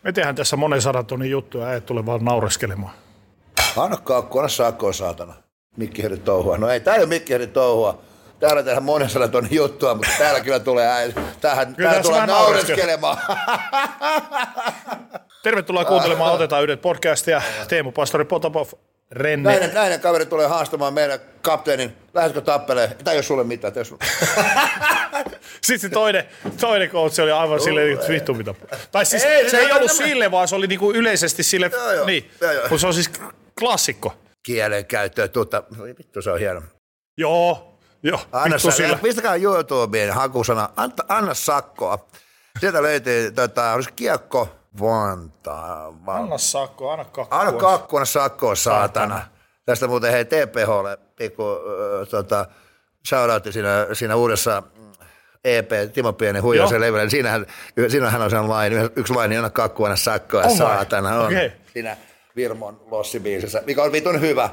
Me tehdään tässä monen 100 tonnin juttuja, ei tule vaan naureskelemaan. Anna kakku, anna sakkoa, saatana. Mikkiherrin touhua. No ei, tää ei ole Mikkiherrin touhua. Täällä tehdään monen 100 tonnin juttua, mutta täällä kyllä tulee Täällä tulee naureskelemaan. Tervetuloa kuuntelemaan Otetaan yhdet podcastia. Teemu Pastori Potapov, Renne. Näinen kaveri tulee haastamaan meidän kapteenin. Lähdetkö tappeleen? Tämä ei ole sulle mitään. Sitten se toinen coach oli aivan silleen, että vittu mitä. Tai siis se ei ollut sille, vaan se oli niinku yleisesti sille. Niin, mutta se on siis klassikko. Kielen käyttöä, vittu se on hieno. Joo. Pistäkää YouTubeen hakusana, anna sakkoa. Sieltä löytyy kiekko Vantaa. Anna sakkoa, anna kakkua. Anna kakkua, anna sakkoa, saatana. Tästä muuten hei TPHlle pikku shoutoutti siinä uudessa EP, Timo Pienen huijaisen levyllä. Siinähän on sen laini, yksi laini, anna kakkua, anna sakkoa, saatana. On siinä Virmon lossibiisissä, mikä on vitun hyvä.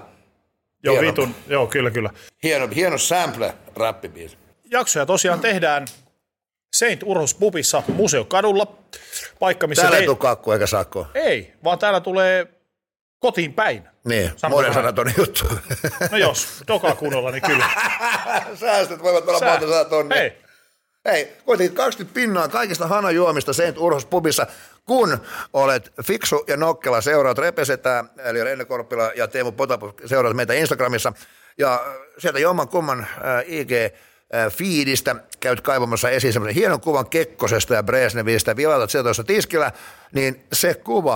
Joo, kyllä. Hieno sample-räppibiisi. Jaksoja tosiaan tehdään St. Urhos pubissa Museokadulla. Paikka, missä täällä ei tule kakkua eikä sakkoa. Ei, vaan täällä tulee kotiin päin. Niin, monen 100 tonnin juttu. No jos, dokaa kunnolla, niin kyllä. Säästöt voivat olla monta 100 tonnia. Hei, kuitenkin 20 pinnaa kaikista hanajuomista St. Urhos pubissa, kun olet fiksu ja nokkela, seuraat Repesetää, eli Renne Korppila ja Teemu Potapov, seuraat meitä Instagramissa, ja sieltä jomman kumman IG-fiidistä käyt kaivamassa esiin semmoisen hienon kuvan Kekkosesta ja Brezhnevistä, vilautat sieltä tuossa tiskillä, niin se kuva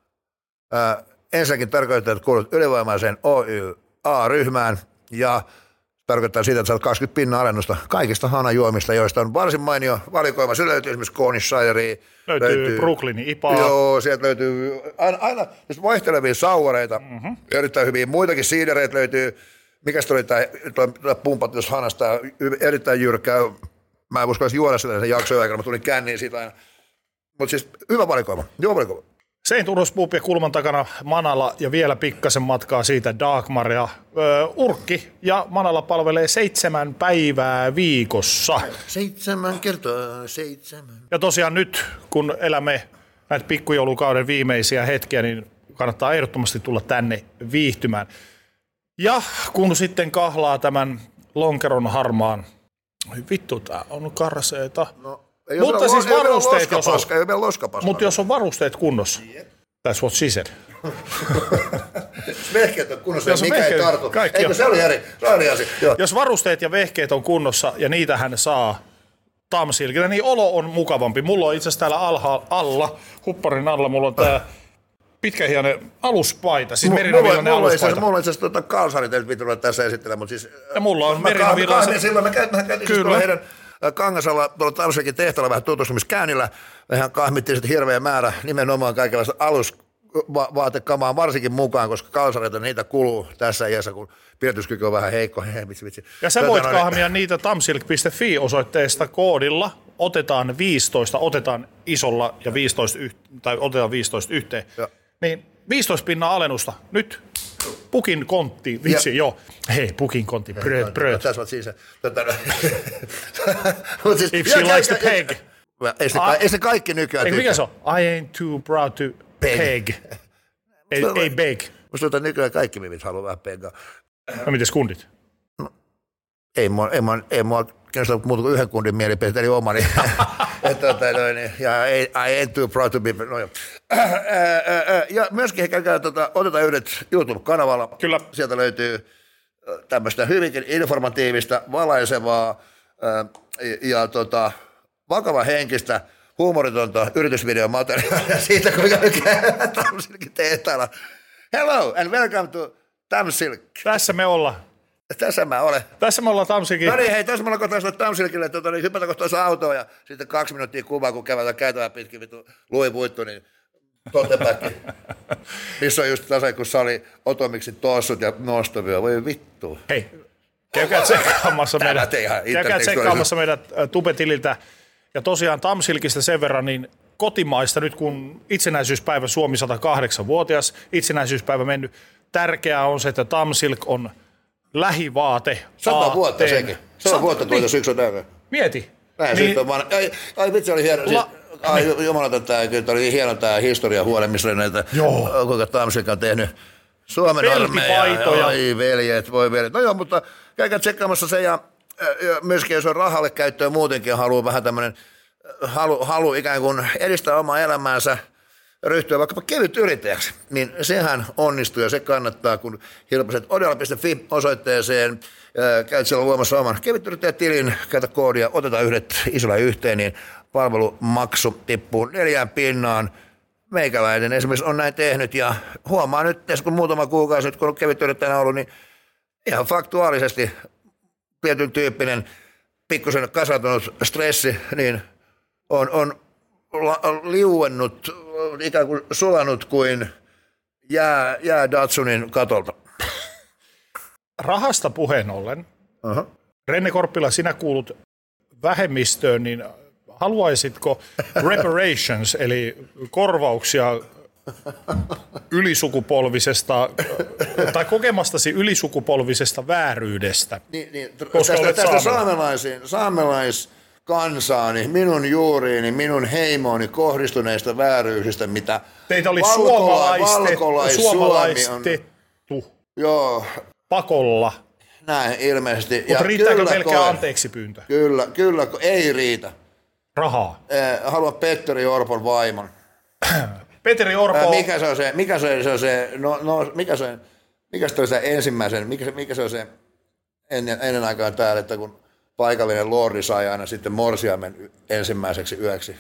ensinnäkin tarkoittaa, että kuulut ylivoimaiseen OYA-ryhmään, ja tarkoittaa siitä, että saat 20 pinnaa alennusta kaikista hanajuomista, joista on varsin mainio valikoima. Se löytyy esimerkiksi Cornishirea. Löytyy Brooklynin IPA. Joo, sieltä löytyy aina vaihtelevia sauvareita. Erittäin hyviä. Muitakin siidereitä löytyy. Mikäs tuli tämä pumpattu jos hanasta? Erittäin jyrkkää. Mä en uskallisi juoda sitä sen jakson aikana. Mä tulin känniin siitä aina. Mutta siis hyvä valikoima. St. Urhos pub ja kulman takana Manala ja vielä pikkasen matkaa siitä Dagmar ja Urkki ja Manala palvelee 7 päivää viikossa. 7 kertaa 7. Ja tosiaan nyt, kun elämme näitä pikkujoulukauden viimeisiä hetkiä, niin kannattaa ehdottomasti tulla tänne viihtymään. Ja kun sitten kahlaa tämän lonkeron harmaan, vittu tää on karseeta. No. Mutta siis varusteet, mutta jos on varusteet kunnossa, that's what she said. Vehkeet on kunnossa ja mikä ei tartu. Eikö se oli eri asia. Jos varusteet ja vehkeet on kunnossa ja niitähän saa Tamsilkillä, niin olo on mukavampi. Mulla on itse asiassa täällä hupparin alla, mulla on tää pitkähiainen aluspaita, siis merinovillainen aluspaita. Mulla on itse asiassa kalsarit, ei piti tulla tässä esitellä, mutta siis... Ja mulla on merinovillainen... Silloin mä käytin tuolla heidän Kangasalla, tuolla Tamsilkin tehtävällä vähän tutustumiskäynnillä. Mehän kahmittiin sitten hirveä määrä nimenomaan kaikenlaista alusvaatekamaa varsinkin mukaan, koska kalsareita niitä kuluu tässä iässä, kun pidätyskyky on vähän heikko. Vitsi. Ja sä voit kahmia niitä tamsilk.fi-osoitteesta koodilla. Otetaan 15, otetaan isolla ja 15 tai otetaan 15 yhteen. Ja. Niin 15 pinnaa alennusta. Nyt pukin kontti, vitsi, joo. Hei, pukin kontti, bröt. Tässä on siis If she likes to peg. Ei se kaikki nykyään mikä se on? I ain't too proud to peg. Ei beg. Musta tuntuu, että nykyään kaikki mimit haluaa vähän pegaa. No mites kundit? No, ei mua kiinnostaa muuta kuin yhden kundin mielipiteet, eli omani. Ja I ain't too proud to be. No, ja myöskin käykää Otetaan yhdet YouTube-kanavalla. Kyllä. Sieltä löytyy tämmöistä hyvinkin informatiivista, valaisevaa ja vakava henkistä, huumoritonta yritysvideomateriaalia siitä, kuinka käy Tamsilkin tehtaalla. Hello and welcome to Tamsilk. Tässä me ollaan. Tässä mä olen. Tässä me ollaan Tamsilkin. No niin, hei, tässä me ollaan kohtaan Tamsilkille, niin hypätä kohtaan autoon ja sitten 2 minuuttia kuvaa, kun käydään käytävää pitkin vittu luipuittu, niin totepäkki. Missä on just tasa, kun sali otomiksi tossut ja nostovia. Voi vittu. Hei, käykää tsekkaamassa meidän tubetililtä. Ja tosiaan Tamsilkista sen verran, niin kotimaista nyt kun itsenäisyyspäivä Suomi 108-vuotias, itsenäisyyspäivä mennyt, tärkeää on se, että Tamsilk on lähivaate. 100 vuotta sekin. 100 vuotta tuota syksyn täynnä. Mieti. Näin niin, sitten vaan. Ai vitsi oli hieno. Jumalata, tämä oli hieno tämä historiahuone, missä oli näitä, kuinka Tamsik on tehnyt Suomen armeija. Oi veljet, voi veljet. No joo, mutta käykää tsekkaamassa se ja myöskin jos on rahalle käyttöön muutenkin haluaa vähän tämmöinen, halu ikään kuin edistää omaa elämäänsä, ryhtyä vaikkapa kevyt yrittäjäksi, niin sehän onnistuu ja se kannattaa, kun hilpaset odella.fi osoitteeseen, käyt siellä luomassa oman kevytyrittäjätilin, käytä koodia, otetaan yhdet isolla yhteen, niin palvelumaksu tippuu 4 pinnaan. Meikäläinen esimerkiksi on näin tehnyt ja huomaa nyt, kun muutama kuukausi nyt kun on kevytyrittäjänä ollut, niin ihan faktuaalisesti tietyn tyyppinen pikkusen kasautunut stressi, niin on liuennut, ikään kuin sulanut kuin jää Datsunin katolta. Rahasta puheen ollen, Renne Korppila, sinä kuulut vähemmistöön, niin haluaisitko reparations, eli korvauksia ylisukupolvisesta tai kokemastasi ylisukupolvisesta vääryydestä? Tästä saamelaiskansaani, minun juuriini, minun heimooni kohdistuneista vääryysistä, mitä teitä oli suomalaistettu pakolla. Näin ilmeisesti. Mutta riittääkö pelkkää anteeksi pyyntö? Kyllä, ei riitä. Rahaa. Haluan Petteri Orpon vaimon. Petteri Orpo. Mikä se on se ensimmäisen, mikä se on se ennen aikaan täällä, että kun paikallinen lordi sai aina sitten morsiamen ensimmäiseksi yöksi.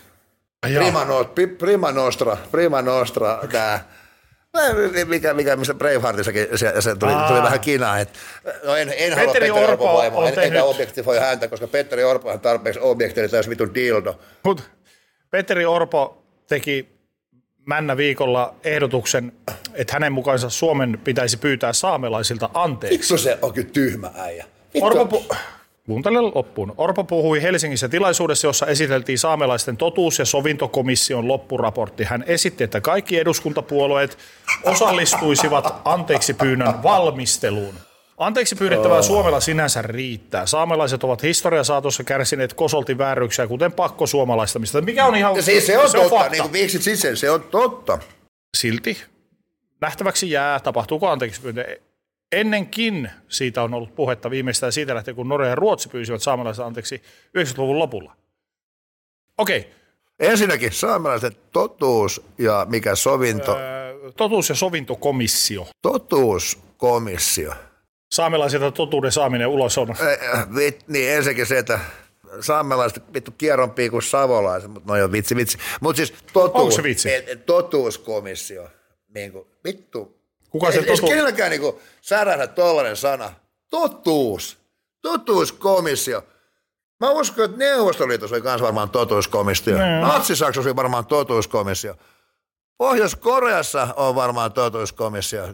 Prima Nostra, tää. Missä Braveheartissakin se tuli vähän kinaa. En halua Petteri Orpon vaimoa, enkä objektifoi häntä, koska Petteri Orpo on tarpeeksi objektiivinen, täys vitun dildo. Mut Petteri Orpo teki viikolla ehdotuksen, että hänen mukaansa Suomen pitäisi pyytää saamelaisilta anteeksi. Vittu se on kyllä tyhmä äijä. Kuuntele loppuun. Orpo puhui Helsingissä tilaisuudessa, jossa esiteltiin saamelaisten totuus- ja sovintokomission loppuraportti. Hän esitti, että kaikki eduskuntapuolueet osallistuisivat anteeksipyynnön valmisteluun. Anteeksi pyydettävää Suomella sinänsä riittää. Saamelaiset ovat historian saatossa kärsineet kosolti vääryyksiä, kuten pakkosuomalaistamista. Mikä on ihan siis se on totta, niin kuin viiksit sisään, se on totta. Silti nähtäväksi jää, tapahtuuko anteeksi pyyntö. Ennenkin siitä on ollut puhetta viimeistään siitä lähtien, kun Norja ja Ruotsi pyysivät saamelaiset anteeksi 90-luvun lopulla. Okei. Ensinnäkin saamelaisten totuus ja mikä sovinto? Totuus- ja sovintokomissio. Totuuskomissio. Saamelaisilta totuuden saaminen ulos on. Niin ensinnäkin se, että saamelaiset vittu kierrompia kuin savolaiset, mutta no joo, vitsi. Mutta siis onko se vitsi? Totuuskomissio. Niin kuin, vittu. Kuka se totuus? Kenelläkään niin särähdä tollainen sana. Totuuskomissio. Mä uskon, että Neuvostoliitossa oli myös varmaan totuuskomissio. Natsi-Saksassa oli varmaan totuuskomissio. Pohjois-Koreassa on varmaan totuuskomissio.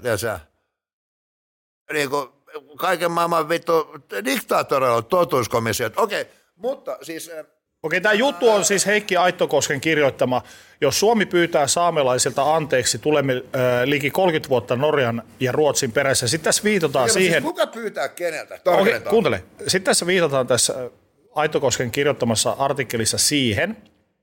Niin kuin kaiken maailman vittu diktaattoreilla on totuuskomissio. Okei, mutta siis... Okei, tämä juttu on siis Heikki Aittokosken kirjoittama. Jos Suomi pyytää saamelaisilta anteeksi, tulemme liki 30 vuotta Norjan ja Ruotsin perässä. Sitten tässä viitataan siihen... Siis kuka pyytää keneltä? Okei, kuuntele. Sitten tässä viitataan tässä Aittokosken kirjoittamassa artikkelissa siihen,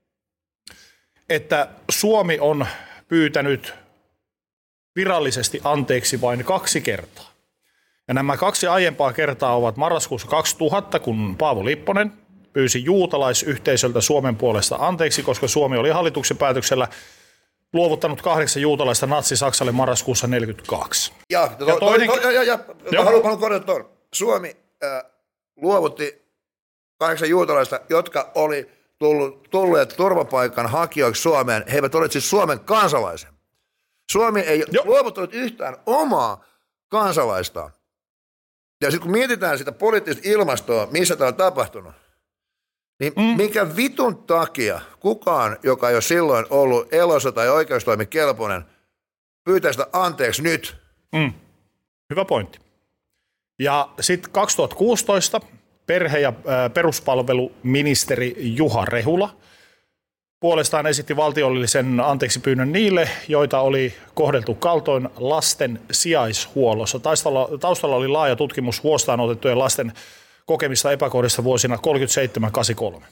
että Suomi on pyytänyt virallisesti anteeksi vain 2 kertaa. Ja nämä 2 aiempaa kertaa ovat marraskuussa 2000, kun Paavo Lipponen pyysi juutalaisyhteisöltä Suomen puolesta anteeksi, koska Suomi oli hallituksen päätöksellä luovuttanut 8 juutalaista natsi-Saksalle marraskuussa 1942. Haluan korjata tuon. Suomi luovutti 8 juutalaista, jotka oli tulleet turvapaikan hakijoiksi Suomeen. He eivät ole siis Suomen kansalaisia. Suomi ei luovuttanut yhtään omaa kansalaistaan. Ja sitten kun mietitään sitä poliittista ilmastoa, missä tämä on tapahtunut, niin minkä vitun takia kukaan, joka ei ole silloin ollut elossa tai oikeustoimikelpoinen, pyytää sitä anteeksi nyt? Hyvä pointti. Ja sitten 2016 perhe- ja peruspalveluministeri Juha Rehula puolestaan esitti valtiollisen anteeksipyynnön niille, joita oli kohdeltu kaltoin lasten sijaishuollossa. Taustalla oli laaja tutkimus huostaan otettujen lasten kokemista epäkohdista vuosina 37-83.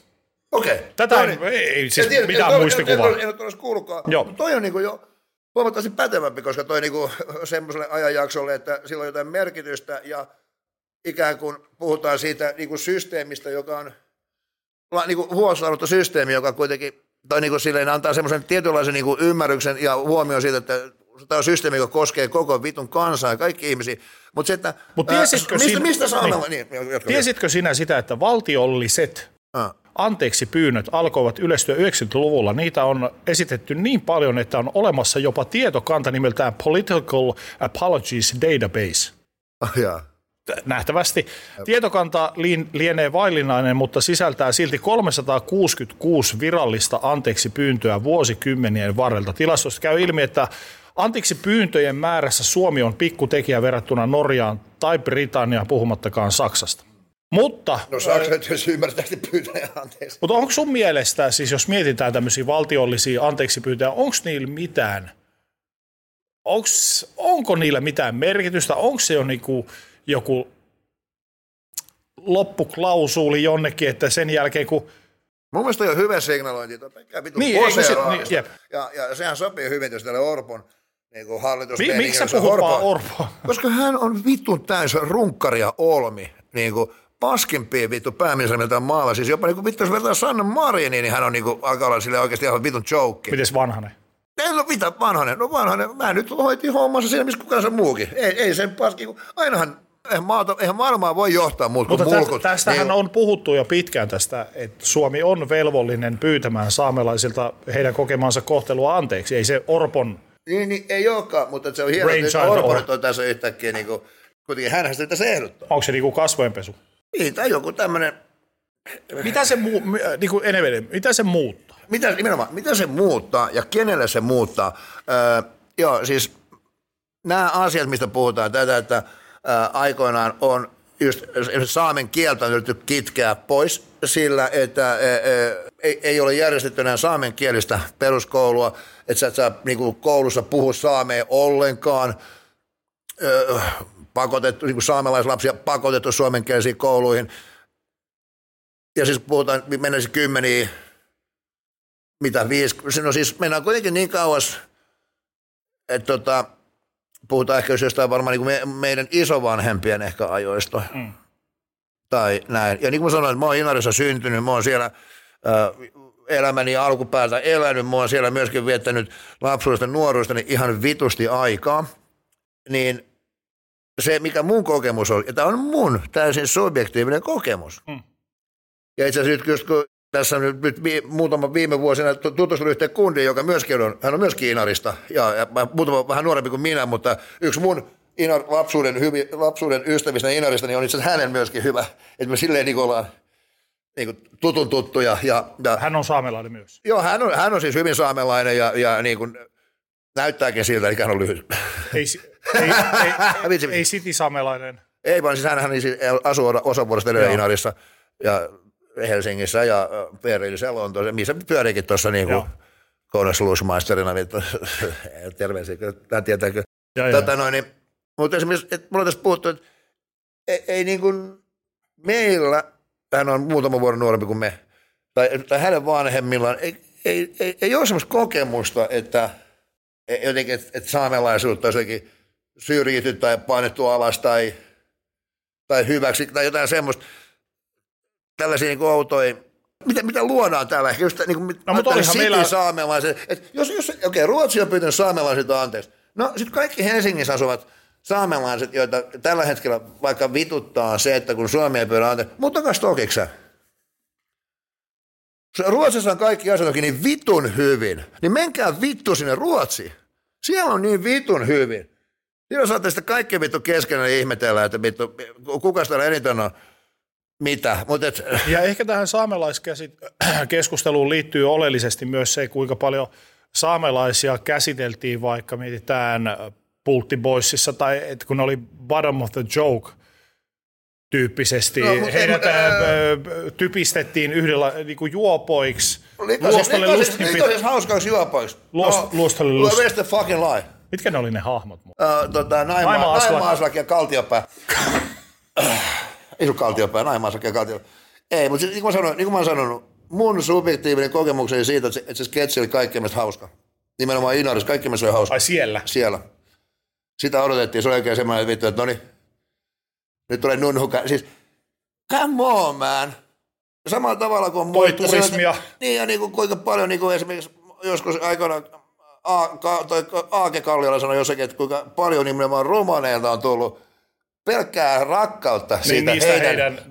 Okei. Tätä ei siis mitään muistikuvaa. En ole tuossa kuullutkaan. Toi on niinku jo huomattavasti pätevämpi, koska toi niinku semmoiselle ajanjaksolle, että sillä on jotain merkitystä ja ikään kuin puhutaan siitä niinku systeemistä, joka on niinku huostaanotto systeemi, joka kuitenkin tai niinku silleen antaa semmoisen tietynlaisen niinku ymmärryksen ja huomioon siitä, että tämä on systeemi, joka koskee koko vitun kansaa ja kaikki ihmisiä. Mutta se, että mistä saamalla? Tiesitkö sinä sitä, että valtiolliset anteeksi pyynnöt alkoivat yleistyä 90-luvulla? Niitä on esitetty niin paljon, että on olemassa jopa tietokanta nimeltään Political Apologies Database. Nähtävästi. Tietokanta lienee vaillinainen, mutta sisältää silti 366 virallista anteeksi pyyntöä vuosikymmenien varrelta. Tilastosta käy ilmi, että anteeksi pyyntöjen määrässä Suomi on pikkutekijä verrattuna Norjaan tai Britanniaan, puhumattakaan Saksasta. Mutta, no Saksa jos ymmärtääkseni pyytää anteeksi. Mutta onko sun mielestä, siis jos mietitään tämmöisiä valtiollisia anteeksi pyyntöjä, onko niillä mitään, onko niillä mitään merkitystä, onko se jo niinku joku loppuklausuuli jonnekin, että sen jälkeen kun... Mun mielestä on hyvä signalointi, että pelkkää vitun ja sehän sopii hyvin, jos tälle Orpon niin hallitus... Miksi sä puhut vaan Orpoa? Koska hän on vitun täys runkkari ja olmi, niin kuin paskimpia vittu pääministeriltä maalla. Siis jopa niin vittu, jos vertaa Sanna Mariniin, niin hän on niin kuin, alkaa olla sille oikeasti ihan vitun joke. Mites Vanhanen? Ei no mitä Vanhanen? No Vanhanen, mä nyt hoitin hommansa siinä, missä kukaan se muukin. Ei sen paski, ainahan... Eihän maailmaa voi johtaa muut kuin mulkut. Tästähän on puhuttu jo pitkään tästä, että Suomi on velvollinen pyytämään saamelaisilta heidän kokemansa kohtelua anteeksi. Ei se Orpon... Niin ei olekaan, mutta se on hienoa, että Orpon on tässä yhtäkkiä, niin kuin, kuitenkin hänhän sitä tässä ehdottaa. Onko se niin kuin kasvojenpesu? Niin, tai joku tämmöinen... Mitä se muuttaa? Mitä se muuttaa ja kenelle se muuttaa? Siis nämä asiat, mistä puhutaan, tätä, että aikoinaan on just saamen kieltä on yritetty kitkeä pois sillä, että ei ole järjestetty enää saamenkielistä peruskoulua, että sä et saa niin koulussa puhua saamea ollenkaan, pakotettu, niin saamelaislapsia pakotettu suomenkielisiin kouluihin. Ja siis puhutaan, mennään siis kymmeniä, no siis mennään kuitenkin niin kauas, että puhutaan ehkä jostain varmaan niin kuin meidän isovanhempien ehkä ajoista. Tai näin. Ja niin kuin sanoin, että mä oon Inarissa syntynyt, mä oon siellä elämäni alkupäätä elänyt, mä oon siellä myöskin viettänyt lapsuudesta nuoruudesta ihan vitusti aikaa. Niin se, mikä mun kokemus on, ja tämä on mun täysin subjektiivinen kokemus. Ja itse asiassa nyt kun tässä on nyt muutama viime vuosina tutustunut yhteen kundiin, joka myöskin hän on myöskin Inarista, ja muutama vähän nuorempi kuin minä, mutta yksi mun lapsuuden ystävistä Inarista, niin on itse asiassa hänen myöskin hyvä, että me silleen niin ollaan niin tutun tuttuja. Ja hän on saamelainen myös. Joo, hän on siis hyvin saamelainen ja niin kuin näyttääkin siltä, että hän on lyhyt. Ei siti-saamelainen. Ei vaan, siis hän asuu osa vuodesta edelleen Inarissa ja Helsingissä ja Perillisellä Lontoossa, missä pyöriikin tuossa niin kuin Konesluusmaisterina, terveisiä, tämä tietääkö. Mutta esimerkiksi, että mulla on tässä puhuttu, että ei niin kuin meillä, hän on muutama vuoden nuorempi kuin me, tai hänen vanhemmillaan, ei ole sellaista kokemusta, että jotenkin, että saamelaisuutta olisi jotenkin syrjitty tai painettu alas tai hyväksi tai jotain semmoista. Tällaisia niin outoja, mitä luodaan täällä, ehkä just niin kuin saamelaiset. Ruotsi on pyytänyt saamelaisilta anteeksi. No sitten kaikki Helsingissä asuvat saamelaiset, joita tällä hetkellä vaikka vituttaa se, että kun Suomi ei pyydä anteeksi, mutta kas tokiksä. Ruotsissa on kaikki asiat niin vitun hyvin, niin menkää vittu sinne Ruotsiin. Siellä on niin vitun hyvin. Siellä saatte sitten kaikki vittu keskenään ihmetellä, että vittu, kuka sitä eniten on. Mitä? Ja ehkä tähän saamelaiskeskusteluun liittyy oleellisesti myös se, kuinka paljon saamelaisia käsiteltiin, vaikka mietitään Pultti Boysissa, tai että kun oli bottom of the joke tyyppisesti. Heidät typistettiin yhdellä niin kuin juopoiksi. Likasis hauskaksi juopoiksi. Where's the fucking lie? Mitkä ne oli ne hahmot? Naima Aslak ja Kaltiopää. Ei sun Kaltiopää, Naima Aslak ja Kaltiopää. Ei, mutta niin kuin mä oon sanonut, mun subjektiivinen kokemukseni siitä, että se sketsi oli kaikkein mielestä hauska. Nimenomaan Inarissa kaikkein mielestä oli hauska. Ai siellä? Siellä. Sitä odotettiin, se oli oikein semmoinen vittu, että noniin, nyt tulee nunhuka. Siis, come on man. Samalla tavalla kuin toi turismia. Niin ja niin kuin, kuinka paljon niin kuin esimerkiksi joskus aikana Aake Kalliola sanoi jossakin, että kuinka paljon nimenomaan romaneilta on tullut pelkkää rakkautta siitä heidän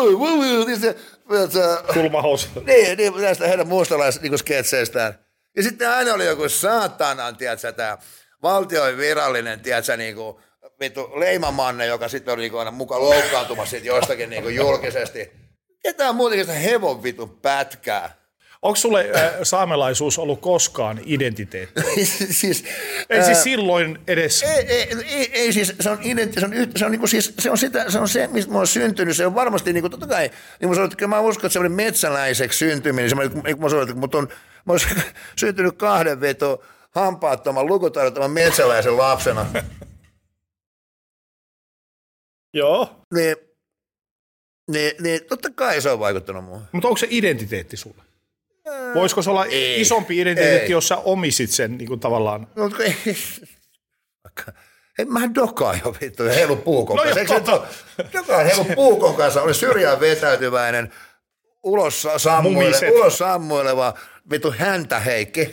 kulmahousut. Niin, näistä heidän mustalaisketseistään. Ja sitten aina oli joku saatanan, tiedätkö, tämä valtion virallinen, tiedätkö, niin kuin vittu leimamanne, joka sitten oli niin aina mukaan loukkaantumassa siitä jostakin niin kuin julkisesti. Ketään muutenkin sitä hevon vitun pätkää. Onko sulle saamelaisuus ollut koskaan identiteetti? Siis, ei siis silloin edes. Ei siis se on niinku siis se on se mistä mä oon syntynyt. Se on varmasti niinku totta kai. Niin mä uskon, että semmoinen metsäläiseksi syntyminen, mä sanoin, että mä oon syntynyt 2 veto hampaattoman lukutaidottoman metsäläisen lapsena. Joo. Niin totta kai se on vaikuttanut muuhun. Mutta onko se identiteetti sulle? Voisiko se olla isompi identiteetti, jos sä omisit sen niin kuin tavallaan? No, mähän dokaan jo vittu ja heilu puukon kanssa. Dokaan heilu puukon kanssa, oli syrjään vetäytyväinen, ulos sammuileva vittu häntäheikki.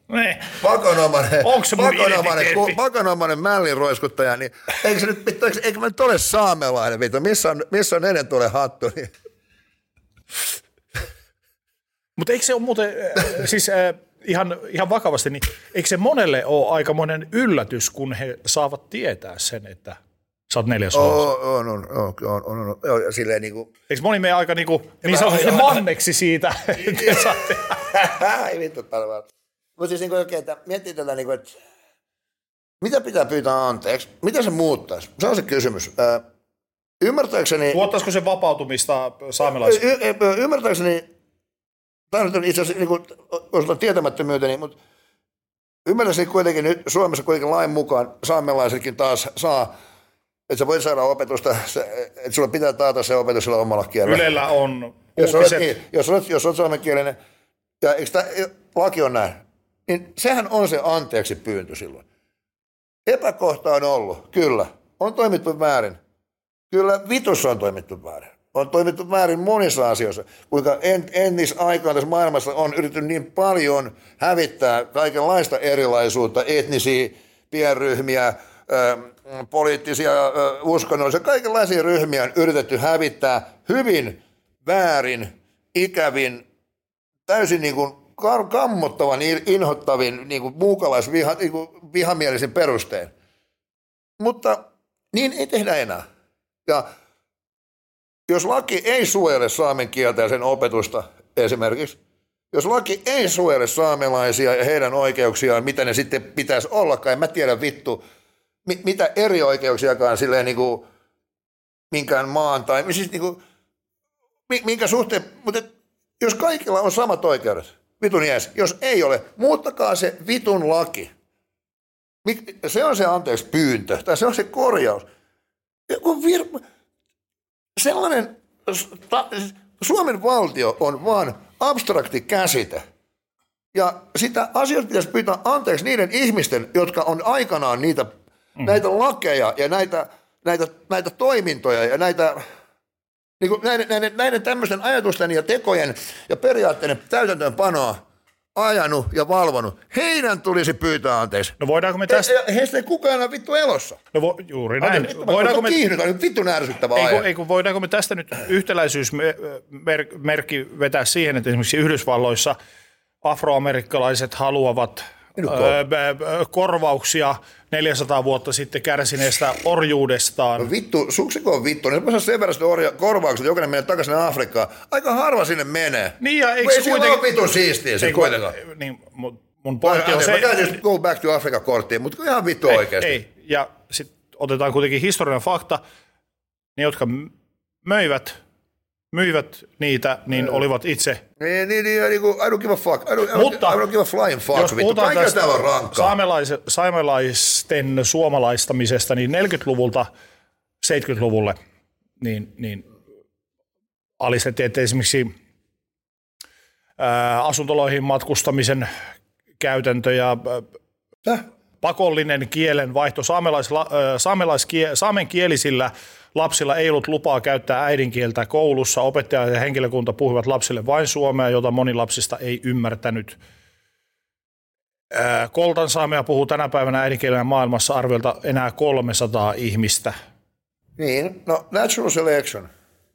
Pakonomainen mällin roiskuttaja, niin eikö mä nyt ole saamelainen vittu, missä on ennen tulee hattu, niin. Mutta eikö se ole muuten, siis ihan vakavasti, niin eikö se monelle ole aikamoinen yllätys, kun he saavat tietää sen, että sä oot 4. On, silleen niinku. Eikö moni mene aika niinku, niin sanotusti manneksi siitä? Ai vittu paljon. Mutta siis niinku oikein, että miettii tätä niinku, että mitä pitää pyytää anteeksi? Mitä se muuttaisi? Se on se kysymys. Ymmärtääkseni. Tuottaisiko se vapautumista saamelaisille? Ymmärtääkseni. Tämä on itse asiassa niin tietämättömyyteni, mutta ymmärtäisin kuitenkin nyt Suomessa kuitenkin lain mukaan saamelaisetkin taas saa, että sä voit saada opetusta, että sulla pitää taata se opetus sillä omalla kielellä. Ylellä on jos olet suomenkielinen, ja eikö tämä laki on näin, niin sehän on se anteeksi pyyntö silloin. Epäkohta on ollut, kyllä. On toimittu väärin. Kyllä vitussa on toimittu väärin. On toimittu väärin monissa asioissa, kuinka entisaikaan tässä maailmassa on yritetty niin paljon hävittää kaikenlaista erilaisuutta, etnisiä pienryhmiä, poliittisia, uskonnollisia, kaikenlaisia ryhmiä on yritetty hävittää hyvin väärin, ikävin, täysin niin kuin kammottavan, inhottavin, niin kuin muukalaisvihamielisin perustein. Mutta niin ei tehdä enää. Ja jos laki ei suojele saamen kieltä ja sen opetusta esimerkiksi, jos laki ei suojele saamelaisia ja heidän oikeuksiaan, mitä ne sitten pitäisi ollakaan, en mä tiedä vittu, mitä eri oikeuksiakaan silleen niin kuin minkään maan tai siis niin kuin, minkä suhteen, mutta jos kaikilla on samat oikeudet, vitun jees, jos ei ole, muuttakaa se vitun laki. Se on se anteeksi pyyntö, tai se on se korjaus. Sellainen, Suomen valtio on vaan abstrakti käsite. Ja sitä asioita pitäisi pyytää anteeksi niiden ihmisten, jotka on aikanaan näitä lakeja ja näitä toimintoja ja niin kuin näiden tämmöisten ajatusten ja tekojen ja periaatteiden täytäntöönpanoa ajanut ja valvonut. Heidän tulisi pyytää anteeksi. No voidaanko me tästä. Heistä ei kukaan ole vittu elossa. No juuri näin. Voidaanko me kiihdytään, vitun ärsyttävä aihe. Voidaanko me tästä nyt yhtäläisyysmerkki vetää siihen, että esimerkiksi Yhdysvalloissa afroamerikkalaiset haluavat korvauksia 400 vuotta sitten kärsineestä orjuudestaan. No vittu, suksiko on vittu? Ne on sen verran korvaukset, jokainen menee takaisin Afrikkaan. Aika harva sinne menee. Niin ja eikö se kuitenkin ole vitun siistiä se kuitenkaan. Niin, mun pointti on se. Mä käytin go back to Africa-korttiin, mutta ihan vittu oikeasti. Ei, ja sitten otetaan kuitenkin historian fakta. Ne, jotka myivät niitä, niin olivat itse. Niin, I don't give a fuck. I don't give a flying fuck. Jos puhutaan tästä saamelaisten suomalaistamisesta, niin 40-luvulta 70-luvulle niin alistettiin, että esimerkiksi asuntoloihin matkustamisen käytäntö ja pakollinen kielenvaihto. Saamenkielisillä lapsilla ei ollut lupaa käyttää äidinkieltä koulussa. Opettajat ja henkilökunta puhuivat lapsille vain suomea, jota moni lapsista ei ymmärtänyt. Koltansaamea puhuu tänä päivänä äidinkielenä maailmassa arviolta enää 300 ihmistä. Niin, no natural selection.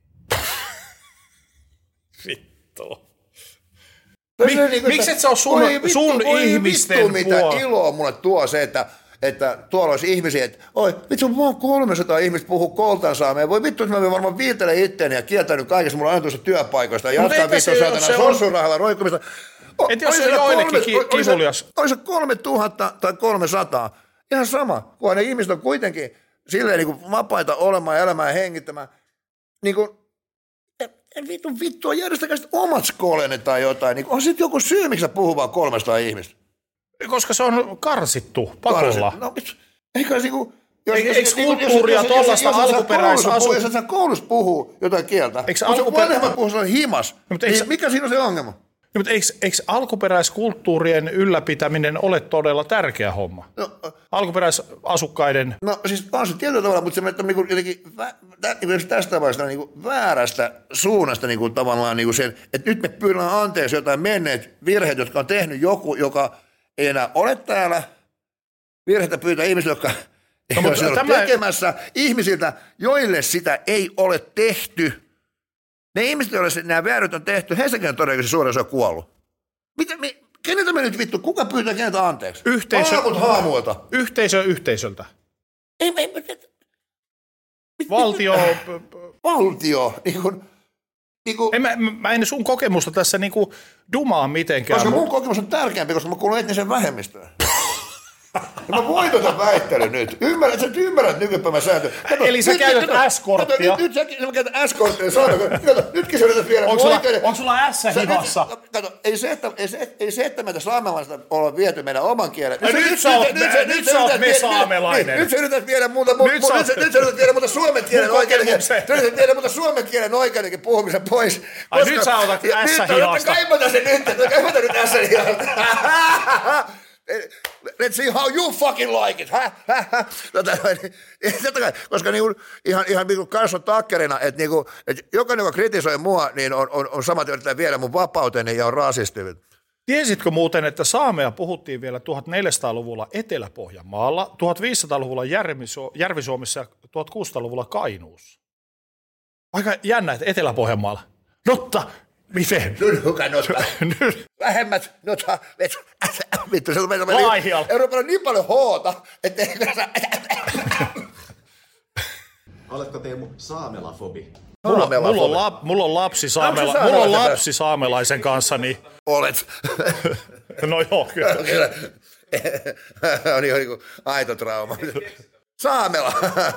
Vittu. Miksi et sä ole sun ihmisten mitä iloa mulle tuo se, että tuolla olisi ihmisiä, että oi, vittu, vaan 300 ihmistä puhuu koltansaamea. Voi vittu, että mä varmaan viitelen itteeni ja kieltänyt kaikesta mulla annetuista työpaikoista ja jatkaa vittu saatana sossurahalla roikkumista. Et jos se on joillekin kivulias. Olisi 3000 tai 300. Ihan sama, kunhan ne ihmiset on kuitenkin silleen niin kuin vapaita olemaan, elämään ja hengittämään. Niin kuin, vittu, järjestäkää sitten omat skolenet tai jotain. Niin on sitten joku syy, miksi sä puhuu vaan 300 ihmistä. Koska se on karsittu pakolla. No, eikä se niinku... Eikö kulttuuria tuollaista alkuperäisasua? Jos sä koulussa puhuu jotain kieltä, kun vanhemmat puhuu sellainen himas, niin mikä siinä on se ongelma? No, mutta eikö alkuperäiskulttuurien ylläpitäminen ole todella tärkeä homma? No, alkuperäisasukkaiden... No siis on se tietyllä tavalla, mutta se on niinku jotenkin tästä vaiheesta niinku väärästä suunnasta niinku tavallaan niinku sen, että nyt me pyydään anteeksi jotain menneet virheet, jotka on tehnyt joku, joka ei enää ole täällä. Virheitä pyytää ihmisiltä, jotka ei ole tekemässä. Ihmisiltä, joille sitä ei ole tehty. Ne ihmiset, joille nämä vääryt on tehty, heistäkin on todennäköisesti suurin osa kuollut. Keneltä me nyt vittu? Kuka pyytää keneltä anteeksi? Haamuilta. Yhteisöltä. Valtio. Mä en sun kokemusta tässä niinku dumaa mitenkään. Koska mun kokemus on tärkeämpi, koska mä kuulun etnisen vähemmistöön. Ja mä voin tuota väittelyn nyt. Ymmärrät nykypäivän sääntöä. Eli sä käytät S-korttia. Nyt sä käytät S-korttia. Nytkin sä yrität viedä oikeuden. Onko sulla S hivassa? Kato, ei se, että meitä saamelaista ollaan viety meidän oman kielen. Nyt sä oot me saamelainen. Nyt sä yrität viedä muuta suomen kielen oikeudenkin. Nyt sä yrität viedä muuta suomen kielen oikeudenkin puhumisen pois. Ai nyt sä otat S-hivasta. Kaipata nyt S-hivasta. Let's see how you fucking like it. Koska niinku, ihan niinku Carson Tuckerina, että niinku, et jokainen, joka kritisoi mua, niin on samat yrittää viedä mun vapauteni ja on rasistivit. Tiesitkö muuten, että saamea puhuttiin vielä 1400-luvulla Etelä-Pohjanmaalla, 1500-luvulla Järvi-Suomessa ja 1600-luvulla Kainuussa? Aika jännä, että Etelä-Pohjanmaalla. Notta! Miten? Vähemmät nota. Vittu, se on Laihialla. Euroopalla niin paljon hoota, että ei saa... Oletko Teemu saamelafobi? Mulla on lapsi saamelaisen kanssa, niin... Olet. No joo, kyllä. On niin kuin aito trauma. Saamela.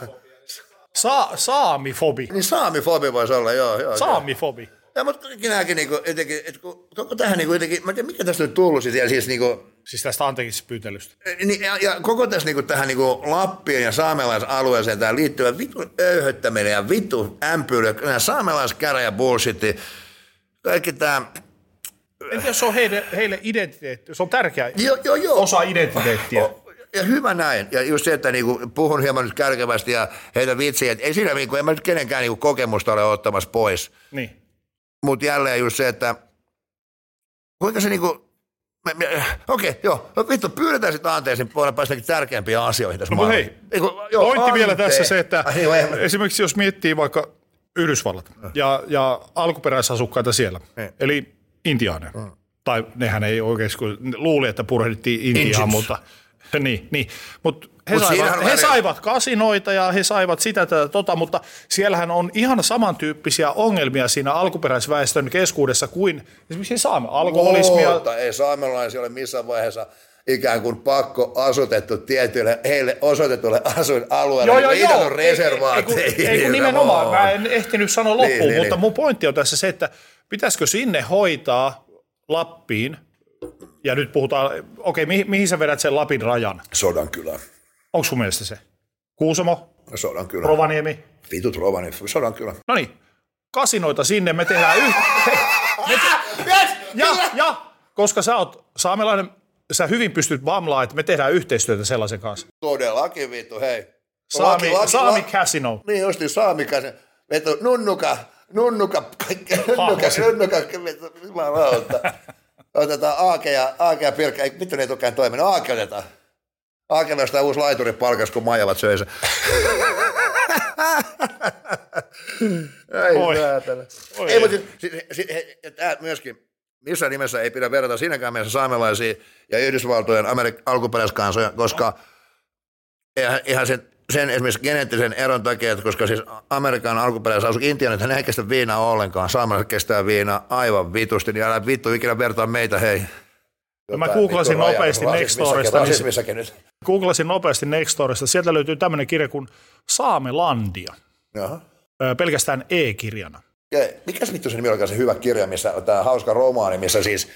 Saamifobi. Niin saamifobi voisi olla, joo. Saamifobi. Ja mutta nämäkin niinku jotenkin, että koko tähän niinku jotenkin, mä en tiedä mikä tästä on tullut siis niinku... Siis tästä anteeksi pyytelystä. Niin, ja koko tässä niinku tähän niinku Lappiin ja saamelaisalueeseen tää liittyvä vittu öyhöttäminen ja vittu ämpyily, nämä saamelaiskäräjä bullshitti, kaikki tää... Entä jos se on heille identiteetti, se on tärkeä joo. osa identiteettiä. Ja hyvä näin. Ja just se, että niinku puhun hieman nyt kärkevästi ja heitä vitsiä, että ei siinä niinku, en mä nyt kenenkään niinku kokemusta ole ottamassa pois. Niin. Mutta jälleen just se, että kuinka se niinku, okei, joo, no vittu, pyydetään sitten anteeksi, niin voidaan päästäkin tärkeämpiä asioihin tässä maailmassa. Hei, pointti vielä tässä se, että esimerkiksi jos miettii vaikka Yhdysvallat ja alkuperäisasukkaita siellä, eli intiaaneja, tai nehän ei oikeasti, luuli, että purhehdittiin Intiaan, mutta... Niin. Mutta he saivat kasinoita ja he saivat sitä mutta siellähän on ihan samantyyppisiä ongelmia siinä alkuperäisväestön keskuudessa kuin esimerkiksi alkoholismia. Mutta ei saamelaisia ole missään vaiheessa ikään kuin pakko asutettu tietyille heille osoitetulle asuinalueelle. Joo. Niitä on reservaatteja. Ei kun nimenomaan, mä en ehtinyt sanoa loppuun, mutta mun pointti on tässä se, että pitäisikö sinne hoitaa Lappiin. Ja nyt puhutaan, mihin sä vedät sen Lapin rajan? Sodankylä. Onko sun mielestä se? Kuusamo? Sodankylä. Rovaniemi? Vitut Rovaniemi, Sodankylä. No niin, kasinoita sinne, me tehdään Ja, koska sä oot saamelainen, sä hyvin pystyt vamlaa, että me tehdään yhteistyötä sellaisen kanssa. Todellakin vittu, hei. Saami Casino. Niin justi, Saami Casino. Vettu, nunnuka, otetaan Aake ja Pirkka, ei vittu ne ei tukään toiminut, Aake otetaan. Aake nostaa uusi laituri palkas, kun Maijavat söi se. Ei, mutta tämä myöskin, missään nimessä ei pidä verrata siinäkään mielessä saamelaisia ja Yhdysvaltojen alkuperäiskansoja, koska ihan sen esimerkiksi geneettisen eron takia, että koska siis Amerikan alkuperäisasut intiaanit, ne ei kestä viinaa ollenkaan, saamelaiset kestää viinaa aivan vitusti, niin älä vittu ikinä vertaa meitä, hei. Mä googlasin nopeasti Nextorista. Sieltä löytyy tämmöinen kirja kuin Saamelandia. Jaha. Pelkästään e-kirjana. Mikäs vittu se nimi olikaan se hyvä kirja, missä on tämä hauska romaani, missä siis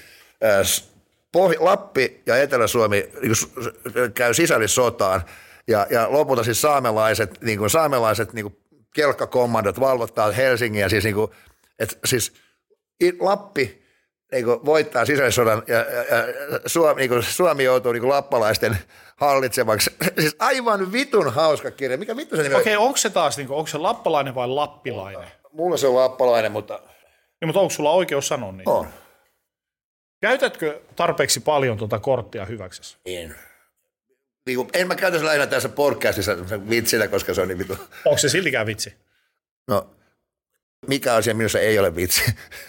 Lappi ja Etelä-Suomi käy sisällissotaan ja lopulta siis saamelaiset kelkkakommandot valvottaa Helsingiä, siis Lappi voittaa sisällissodan ja Suomi joutuu lappalaisten hallitsemaksi. Siis aivan vitun hauska kirja. Mikä vittu se nimi on? Okei, onko se taas, onko se lappalainen vai lappilainen? Mulla se on lappalainen, mutta... Niin, mutta onko sulla oikeus sanoa niin? On. Käytätkö tarpeeksi paljon tuota korttia hyväksesi? En mä käytä se lähinnä tässä podcastissa vitsinä, koska se on niin vitu. Onko se siltikään vitsi? No, mikä asia minussa ei ole vitsi?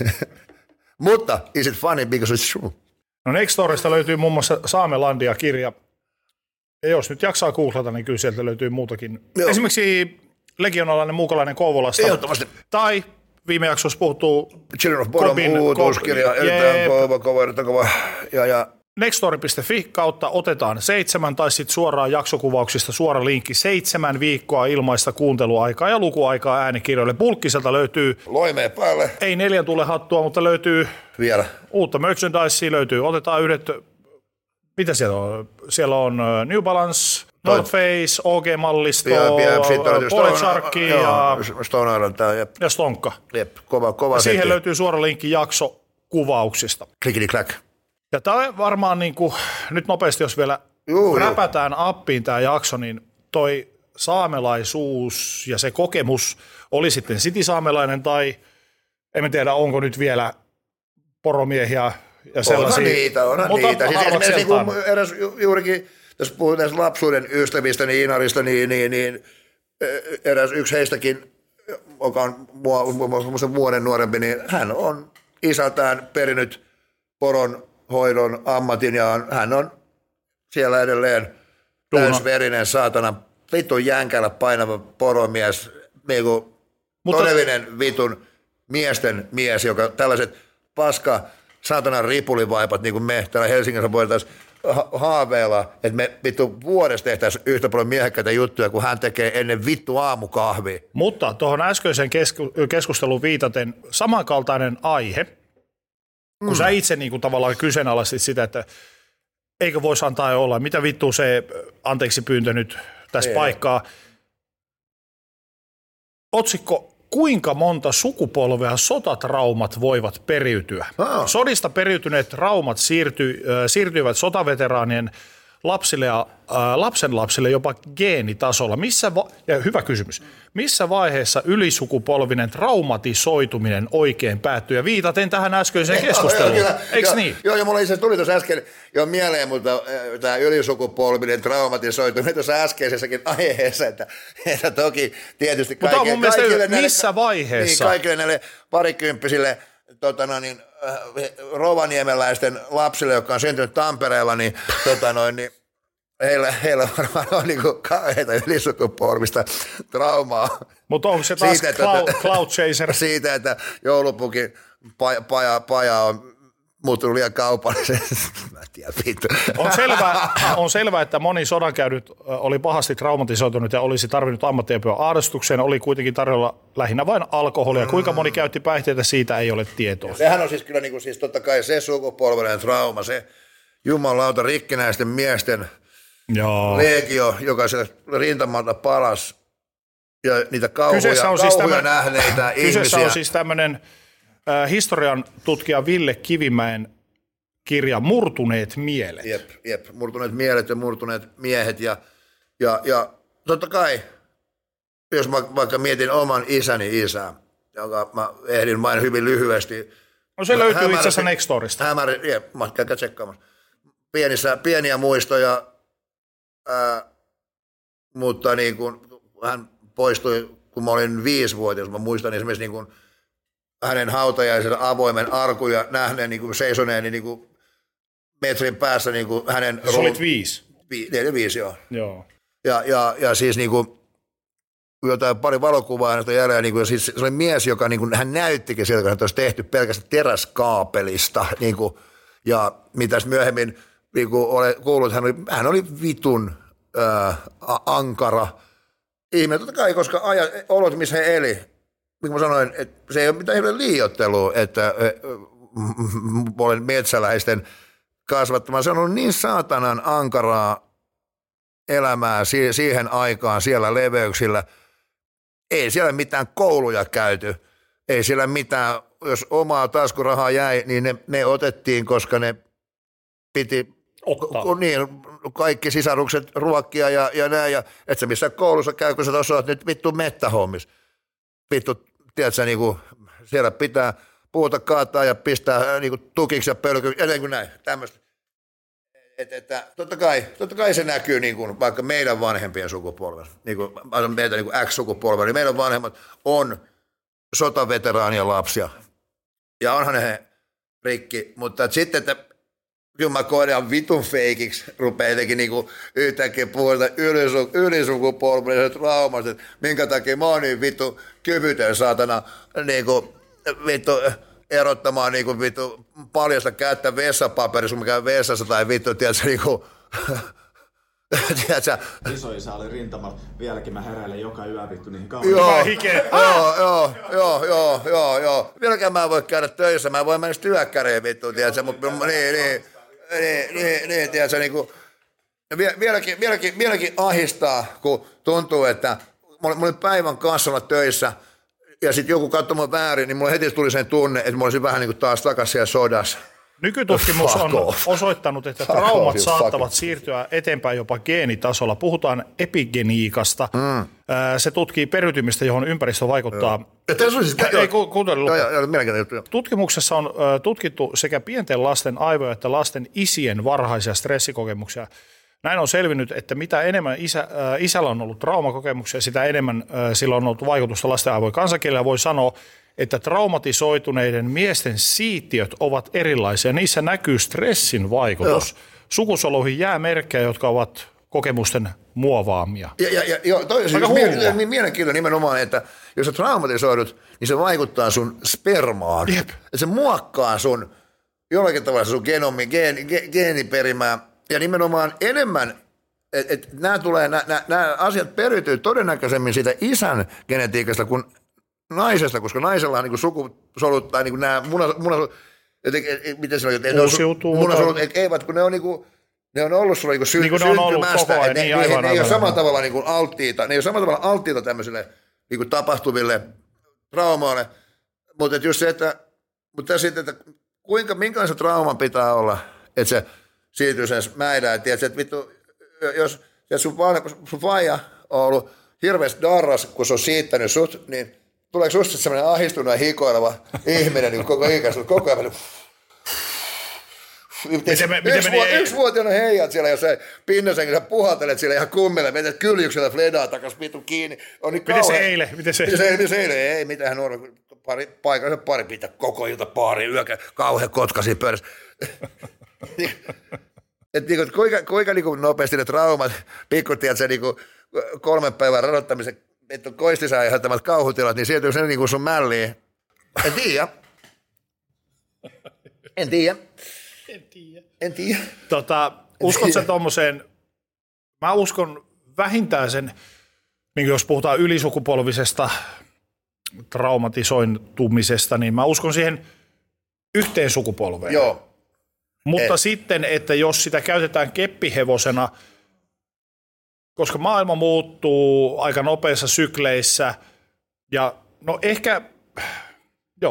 Mutta is it funny because it's true? No Nextorista löytyy muun muassa Saamelandia-kirja. Ja jos nyt jaksaa googlata, niin kyllä sieltä löytyy muutakin. Joo. Esimerkiksi legionalainen muukalainen Kouvolasta. Ehdottomasti. Tai viime jaksossa puhuttuu Children of Bodom uutuuskirja. Erittäin kova. Ja. Nextori.fi kautta otetaan 7 tai sitten suoraan jaksokuvauksista suora linkki 7 viikkoa ilmaista kuunteluaikaa ja lukuaikaa äänikirjoille. Bulkkiselta löytyy... Loimeen päälle. Ei 4 tule hattua, mutta löytyy... Vielä. Uutta merchandisea löytyy. Otetaan yhdet... Mitä siellä on? Siellä on New Balance, North Face, OG-mallisto, Polet Sharkki ja Stone Island ja Stonkka. Jep, kova ja siihen löytyy suora linkki jaksokuvauksista. Klickety-klack. Ja tämä on varmaan nyt nopeasti, jos vielä räpätään appiin tämä jakso, niin toi saamelaisuus ja se kokemus oli sitten city-saamelainen tai en tiedä, onko nyt vielä poromiehiä ja sellaisia. Onhan niitä. Siis esimerkiksi eräs juurikin, jos puhutaan näistä lapsuuden ystävistä, niin Inarista, niin eräs yksi heistäkin, joka on vuoden nuorempi, niin hän on isältään perinyt poronhoidon ammatin ja hän on siellä edelleen täysverinen saatana vitun jänkällä painava poromies, todellinen vitun miesten mies, joka tällaiset paska saatanan ripulivaipat, niin kuin me täällä Helsingissä voitaisiin haaveilla, että me vittu vuodessa tehtäisiin yhtä paljon miehekkäitä juttuja, kun hän tekee ennen vittu aamukahvia. Mutta tuohon äskeiseen keskusteluun viitaten samankaltainen aihe, kun sä itse tavallaan kyseenalaistit sitä, että eikö voisi antaa olla, mitä vittu se anteeksi pyyntö nyt tässä paikkaa. Otsikko: kuinka monta sukupolvea sotatraumat voivat periytyä? Sodista periytyneet traumat siirtyivät sotaveteraanien lapsille ja lapsenlapsille jopa geenitasolla. Ja hyvä kysymys. Missä vaiheessa ylisukupolvinen traumatisoituminen oikein päättyy? Ja viitaten tähän äskeiseen keskusteluun. Eikö niin? Joo, mulla itse asiassa tuli tuossa äsken jo mieleen, mutta tämä ylisukupolvinen traumatisoituminen tuossa äskeisessäkin aiheessa, että toki tietysti kaikille missä vaiheessa? Niin, kaikille näille parikymppisille rovaniemeläisten lapsille, jotka on syntynyt Tampereella, niin heillä varmaan on kauheita ylisukupolvista traumaa. Mutta onko se taas Cloud Chaser? Siitä, että joulupukin paja on muuttunut liian kaupallisesti. Mä en tiedä, vittu. On selvää, että moni sodankäynyt oli pahasti traumatisoitunut ja olisi tarvinnut ammattiapua ahdistukseen. Oli kuitenkin tarjolla lähinnä vain alkoholia. Kuinka moni käytti päihteitä, siitä ei ole tietoa. Sehän on siis kyllä siis totta kai se sukupolvinen trauma, se jumalauta rikkinäisten miesten legio, joka sieltä rintamalta palasi ja niitä kauhuja nähneitä ihmisiä. Kyseessä on siis tämmöinen historian tutkija Ville Kivimäen kirja Murtuneet mielet. Jep, murtuneet mielet ja murtuneet miehet ja totta kai, jos mä vaikka mietin oman isäni isää, jonka mä ehdin vain hyvin lyhyesti. No se löytyy itse asiassa Nextorista. Mä käyn tsekkaamassa. Pieniä muistoja, mutta niin kun hän poistui, kun mä olin 5-vuotias, mä muistan esimerkiksi niin kun hänen hautajaisen avoimen arkun ja nähneen niin seisoneeni niin metrin päässä niin hänen... Sä olit 5? 4-5, joo. Ja siis niin kuin, jotain pari valokuvaa hänestä jäljellä, niin kuin, siis se oli mies, joka niin kuin, hän näyttikin sieltä, että olisi tehty pelkästään teräskaapelista, niin kuin, ja mitäs myöhemmin niin kuin olen kuullut, hän oli vitun ankara ihminen, totta kai, koska olot, missä he eli, niin kuin mä sanoin, että se ei ole mitään hirveän liioittelua, että olen metsäläisten kasvattamaan, se on ollut niin saatanan ankaraa elämää siihen aikaan siellä leveyksillä. Ei siellä mitään kouluja käyty, ei siellä mitään, jos omaa taskurahaa jäi, niin ne otettiin, koska ne piti niin, kaikki sisarukset ruokkia ja näin, ja et sä missään koulussa käy, kun sä osaat nyt vittu mettähommis. Vittu, tiedätkö, niinku, siellä pitää puuta kaataa ja pistää niinku tukiksi ja pölkyksi, ennen kuin näin, tämmöistä. Että totta kai se näkyy niin kuin vaikka meidän vanhempien sukupolvessa, niin kuin meitä niin kuin X-sukupolvella, niin meidän vanhemmat on sotaveteraanien lapsia. Ja onhan he rikki, mutta sitten, että kyllä mä koen vitun feikiksi, rupeaa jotenkin niin kuin yhtäkkiä puhuta ylisukupolvelliset traumat, että minkä takia mä oon niin vittu kyvytön saatana niin kuin vittu erottamaan niinku vittu paljasta kättä vessapaperissa, kun mä käyn vessassa tai vittu, tiedätkö, niinku, tiedätkö? Isoisä oli rintamalla, vieläkin mä heräilen joka yö vittu niihin Joo. Vieläkään mä en voi käydä töissä, mä en voi mennä työkkäreen vittu, tiedätkö, mutta niin, tiedätkö, niinku, vieläkin ahistaa, kun tuntuu, että mä olin päivän kassalla töissä, ja sitten joku katsoi mua väärin, niin mulle heti tuli sen tunne, että mä olisin vähän niin kuin taas takaisin siellä sodassa. Nykytutkimus on osoittanut, että traumat saattavat siirtyä eteenpäin jopa geenitasolla. Puhutaan epigeniikasta. Se tutkii periytymistä, johon ympäristö vaikuttaa. Tutkimuksessa on tutkittu sekä pienten lasten aivoja että lasten isien varhaisia stressikokemuksia. Näin on selvinnyt, että mitä enemmän isällä on ollut traumakokemuksia, sitä enemmän sillä on ollut vaikutusta lasten aivojen kansankielellä. Voi sanoa, että traumatisoituneiden miesten siittiöt ovat erilaisia. Niissä näkyy stressin vaikutus. Sukusoluihin jää merkkejä, jotka ovat kokemusten muovaamia. Joo, toi on siis mielenkiintoinen nimenomaan, että jos sä traumatisoidut, niin se vaikuttaa sun spermaan. Jep. Että se muokkaa sun jollakin tavalla sun geeniperimää. Ja nimenomaan enemmän, että nämä asiat periytyy todennäköisemmin siitä isän genetiikasta kuin naisesta, koska naisella on niin sukusolut tai niin nämä munasolut, miten se on, munasolut, eivät, kun ne on, ne on ollut sulla syntymästä, että ne ei ole samalla tavalla alttiita, ne ei ole samalla tavalla alttiita tämmöisille tapahtuville traumaille, mutta just se, että minkälaisen trauman pitää olla, että se siirtyy sen mäidään, että vittu, jos sun faija on ollut hirveästi darras, kun se on siittänyt sut, niin tuleeko susta sellainen ahdistunut ja hikoileva ihminen niin koko ikäisesti, koko ajan yksivuotiaana heijat siellä, jos sä pinnasen, kun sä puhaltelet siellä ihan kummelle, vetät kyljuksella fledaa takas vitun kiinni. On niin miten se eilen? Miten se eilen? Ei mitään nuori, paikallisen pari pitää koko ilta paari yökä, kauhean kotkasi pöydässä. Että kuinka nopeasti ne traumat, pikkutiet se 3 päivän radottamisen, että koistisää aiheuttamat kauhutilat, niin sieltä se sun mälliin. En tiedä. Uskotko sä tommoseen, mä uskon vähintään sen, niin jos puhutaan ylisukupolvisesta traumatisointumisesta, niin mä uskon siihen yhteen sukupolveen. Joo. Mutta sitten, että jos sitä käytetään keppihevosena, koska maailma muuttuu aika nopeissa sykleissä, ja no ehkä,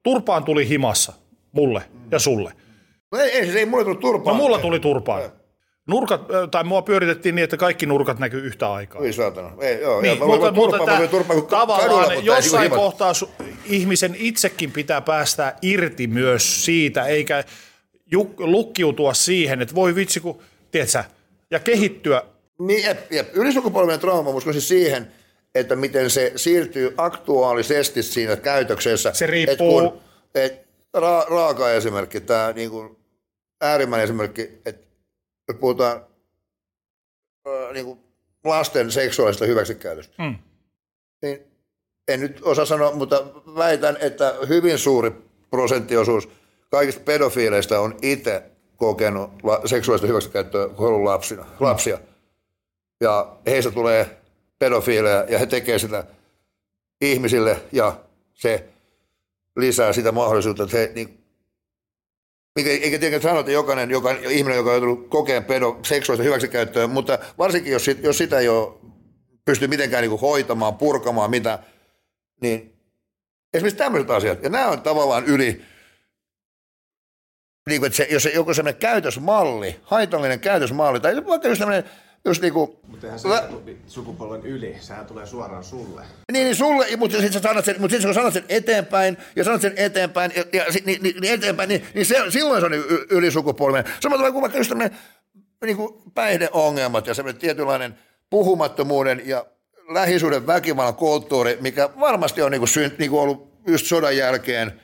turpaan tuli himassa mulle ja sulle. No ei mulle tullut turpaan. No mulla tuli turpaan. Nurkat, tai mua pyöritettiin niin, että kaikki nurkat näkyy yhtä aikaa. Oi saatana. Ei, joo, niin, mutta tavallaan jossain kohtaa ihmisen itsekin pitää päästää irti myös siitä, eikä lukkiutua siihen, että voi vitsi, kun, tiedätkö, ja kehittyä. Niin, ylisukupolvinen trauma on siis siihen, että miten se siirtyy aktuaalisesti siinä käytöksessä. Se riippuu. Raaka esimerkki, tämä niin kuin äärimmäinen esimerkki, että puhutaan niin kuin lasten seksuaalista hyväksikäytöstä. Niin en nyt osaa sanoa, mutta väitän, että hyvin suuri prosenttiosuus kaikista pedofiileista on itse kokenut seksuaalista hyväksikäyttöä, kun on ollut lapsia. Ja heistä tulee pedofiileja ja he tekevät sitä ihmisille ja se lisää sitä mahdollisuutta, että he niin, eikä tietenkään sanoa, että jokainen ihminen, joka on joutunut kokeen seksuaalista hyväksikäyttöä, mutta varsinkin jos sitä ei ole pysty mitenkään niin hoitamaan, purkamaan mitä, niin esimerkiksi tämmöiset asiat, ja nämä on tavallaan yli, niin kuin, että jos joku sellainen käytösmalli, haitallinen käytösmalli, tai vaikka just tämmöinen, just niin kuin... Mutta eihän se sukupolven yli, sehän tulee suoraan sulle. Niin sulle, mutta sitten kun sanot sen eteenpäin, ja sanot sen eteenpäin, niin silloin se on ylisukupolvinen. Samalla kuin vaikka just tämmöinen niin kuin päihdeongelmat ja semmoinen tietynlainen puhumattomuuden ja lähisuuden väkivallan kulttuuri, mikä varmasti on niin kuin ollut just sodan jälkeen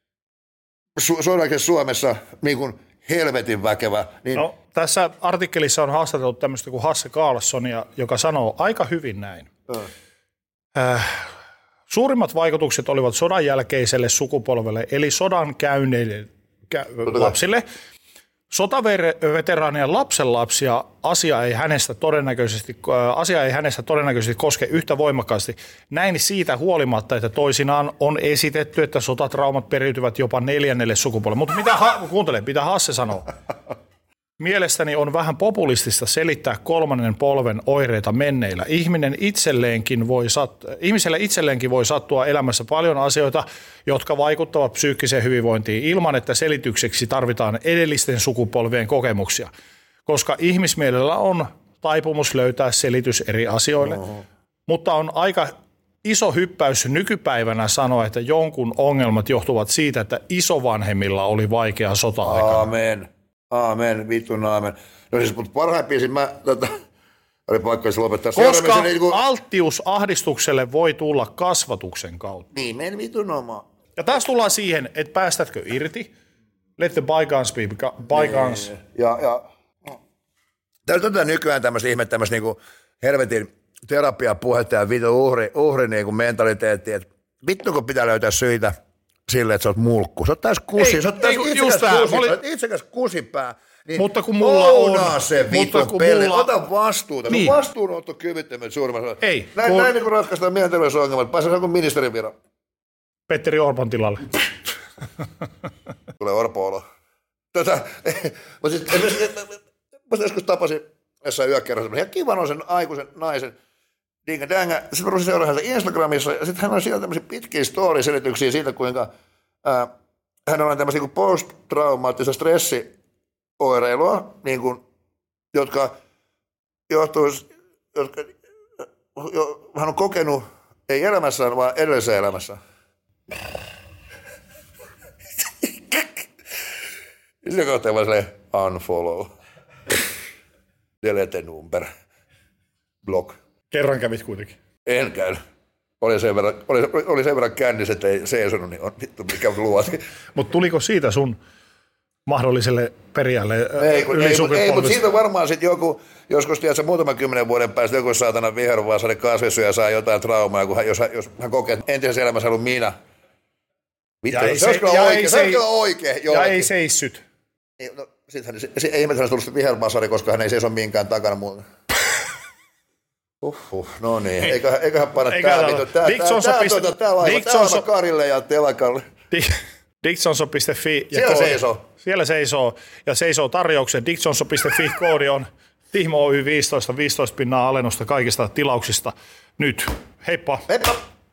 Suomessa niin kuin helvetin väkevä. Niin... No, tässä artikkelissa on haastateltu tämmöistä kuin Hasse Karlssonia, joka sanoo aika hyvin näin. Suurimmat vaikutukset olivat sodan jälkeiselle sukupolvelle, eli sodan käyneille lapsille. Sotaveteraanien lapsenlapsia asia ei hänestä todennäköisesti koske yhtä voimakkaasti. Näin siitä huolimatta, että toisinaan on esitetty, että sotatraumat periytyvät jopa 4. sukupolvelle. Mutta mitä Hasse sanoo? Mielestäni on vähän populistista selittää 3. polven oireita menneillä. Ihmiselle itselleenkin voi sattua elämässä paljon asioita, jotka vaikuttavat psyykkiseen hyvinvointiin ilman, että selitykseksi tarvitaan edellisten sukupolvien kokemuksia. Koska ihmismielellä on taipumus löytää selitys eri asioille, mutta on aika iso hyppäys nykypäivänä sanoa, että jonkun ongelmat johtuvat siitä, että isovanhemmilla oli vaikea sota-aikana. Aamen, vitun aamen. No siis, mutta parhaimpiin oli pakko lopettaa. Koska alttius ahdistukselle voi tulla kasvatuksen kautta. Niin, men vitun oma. Ja tässä tullaan siihen, että päästätkö irti. Let the bygones be bygones. Ja täytyy nykyään tämmöistä niinku helvetin terapiapuhetta ja vitun uhri niinku mentaliteetti, että vittu kun pitää löytää syitä sille, että sä oot mulkku. Sä oot täys kusi, sä oot täys itsekäs kusipää. Niin mutta kun mulla on... se vitun peli, ota vastuuta. Niin. Sun vastuunottokyvyttömyyt suurimmassa. Ei. Näin niin kuin ratkaistaan mielenterveysongelmat. Pääsee kuin ministerin viran. Petteri Orpon tilalle. Tulee Orpo-olo. Mä joskus tapasin jossain yökerrassa ihan kivanoisen aikuisen naisen. Dinga-dänga. Sitten mä ruusin seuraamaan häntä Instagramissa, ja sitten hän on siellä tämmöisiä pitkiä story-selityksiä siitä, kuinka hänellä on tämmöisiä post-traumaattista stressioireilua, niin kuin, jotka hän on kokenut, ei elämässään, vaan edellisessä elämässä. Siinä kohtaa vaan silleen unfollow, delete number, block. Kerran kävit kuitenkin. En käynyt. Oli sen verran kännis, että ei seisonut, niin on vittu mikä luoti. Mutta tuliko siitä sun mahdolliselle perijälle Ei, mutta siitä varmaan sitten joku, joskus tiedätkö, muutaman 10 vuoden päästä joku saatana vihervaasainen kasvissyöjä saa jotain traumaa, jos hän kokee, että entisessä elämässä ollut minä. Vittu, se olisi kyllä oikein. Ja ei seissyt. No, ei ihmetä tullut vihervaasari, koska hän ei seiso minkään takana muuta. No niin, eiköhän panna tää vittu. Tää laiva Karille ja Telakalle. Dictionso.fi. Siellä seisoo. Ja seisoo tarjouksen. Dictionso.fi koodi on Tihmo Oy 15 pinnaa alennusta kaikista tilauksista nyt. Heippa! Heippa!